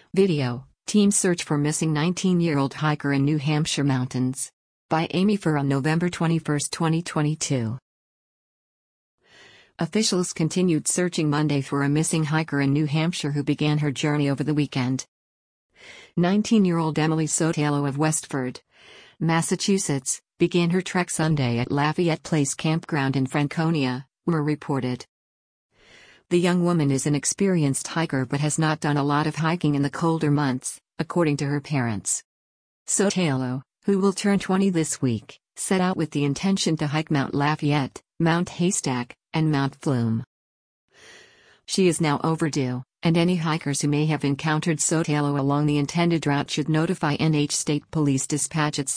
Video: Team search for missing 19-year-old hiker in New Hampshire mountains. By Amy Furr on November 21, 2022. Officials continued searching Monday for a missing hiker in New Hampshire who began her journey over the weekend. 19-year-old Emily Sotelo of Westford, Massachusetts, began her trek Sunday at Lafayette Place Campground in Franconia, WER reported. The young woman is an experienced hiker but has not done a lot of hiking in the colder months, according to her parents. Sotelo, who will turn 20 this week, set out with the intention to hike Mount Lafayette, Mount Haystack, and Mount Flume. She is now overdue, and any hikers who may have encountered Sotelo along the intended route should notify NH State Police Dispatch at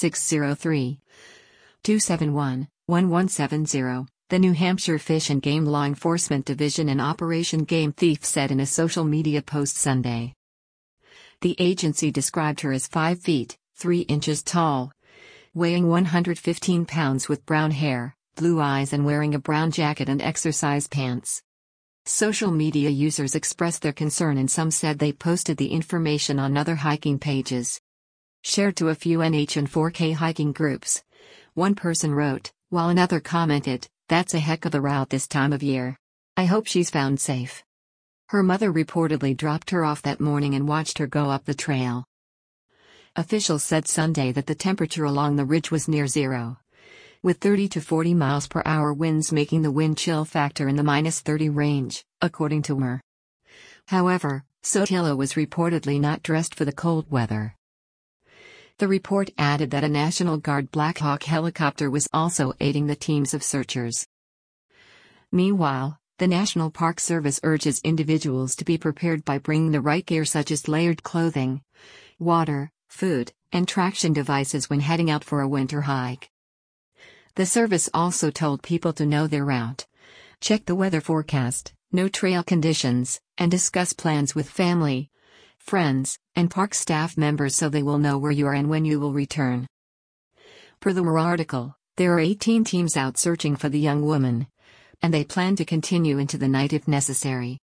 603-271-1170, the New Hampshire Fish and Game Law Enforcement Division and Operation Game Thief said in a social media post Sunday. The agency described her as 5 feet, 3 inches tall, weighing 115 pounds with brown hair, blue eyes and wearing a brown jacket and exercise pants. Social media users expressed their concern and some said they posted the information on other hiking pages. Shared to a few NH and 4K hiking groups. One person wrote, while another commented, "That's a heck of a route this time of year. I hope she's found safe." Her mother reportedly dropped her off that morning and watched her go up the trail. Officials said Sunday that the temperature along the ridge was near zero, with 30 to 40 miles per hour winds making the wind chill factor in the -30 range, according to WER. However, Sotelo was reportedly not dressed for the cold weather. The report added that a National Guard Black Hawk helicopter was also aiding the teams of searchers. Meanwhile, the National Park Service urges individuals to be prepared by bringing the right gear such as layered clothing, water, food, and traction devices when heading out for a winter hike. The service also told people to know their route, check the weather forecast, know trail conditions, and discuss plans with family, friends, and park staff members so they will know where you are and when you will return. Per the WER article, there are 18 teams out searching for the young woman, and they plan to continue into the night if necessary.